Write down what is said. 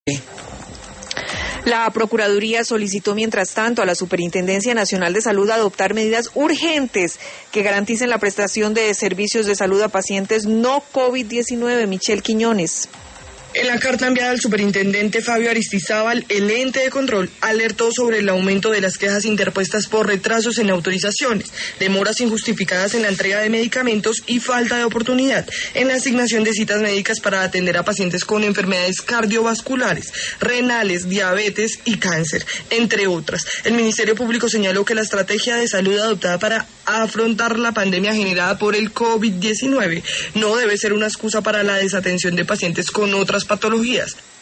La Procuraduría solicitó mientras tanto a la Superintendencia Nacional de Salud adoptar medidas urgentes que garanticen la prestación de servicios de salud a pacientes no COVID-19. Michelle Quiñones. En la carta enviada al superintendente Fabio Aristizábal, el ente de control alertó sobre el aumento de las quejas interpuestas por retrasos en autorizaciones, demoras injustificadas en la entrega de medicamentos y falta de oportunidad en la asignación de citas médicas para atender a pacientes con enfermedades cardiovasculares, renales, diabetes y cáncer, entre otras. El Ministerio Público señaló que la estrategia de salud adoptada para afrontar la pandemia generada por el COVID-19 no debe ser una excusa para la desatención de pacientes con otras patologías.